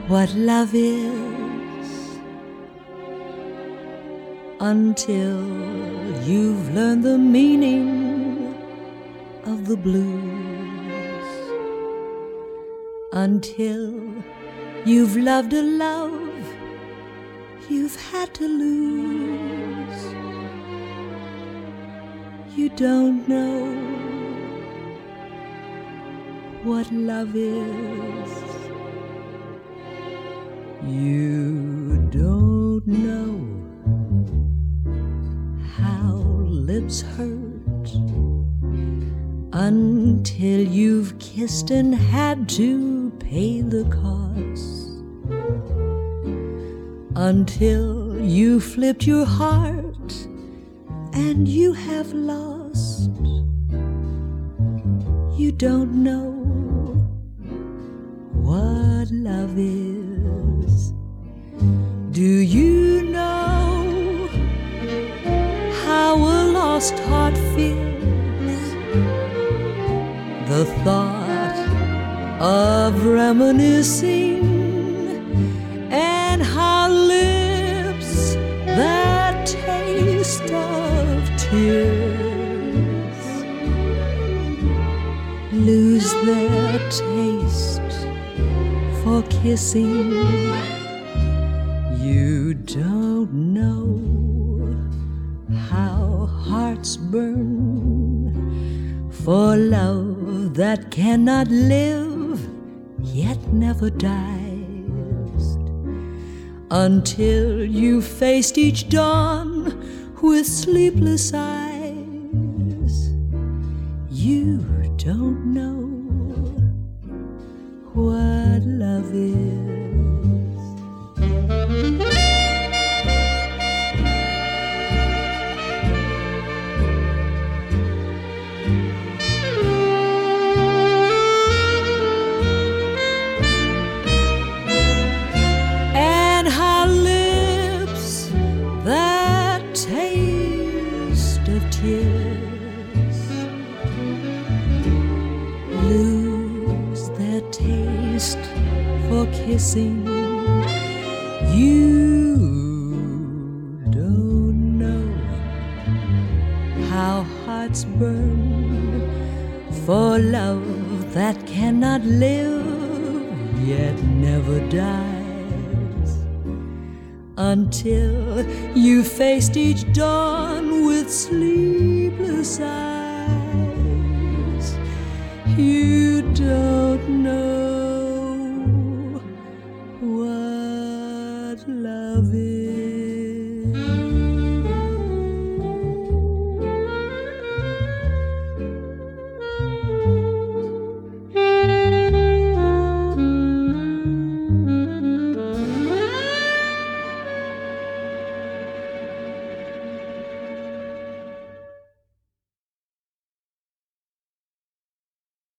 what love is until you've learned the meaning of the blues, until you've loved a love you've had to lose. You don't know what love is. You don't know how lips hurt until you've kissed and had to pay the cost, until you flipped your heart and you have lost. You don't know what love is. Do you know how a lost heart feels? The thought of reminiscing, and how lips that taste of tears lose their taste for kissing. You don't know how hearts burn for love that cannot live yet never dies, until you faced each dawn with sleepless eyes. You don't know what love is. And how lips that taste of tears lose their taste for kissing. You don't know how hearts burn for love that cannot live yet never dies, until you faced each dawn with sleepless eyes. You don't know